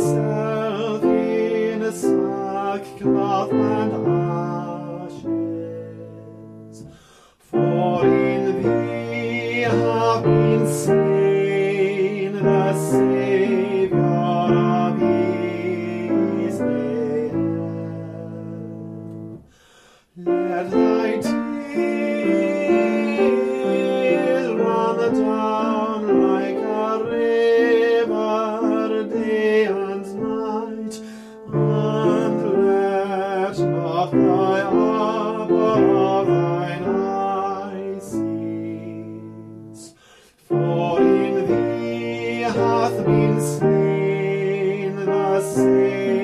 myself in sackcloth and ashes, for in thee have been slain the Saviour of Israel. Let thy tears run down like a river day and night, and let not thy apple of thine eye cease. For in thee hath been slain the Saviour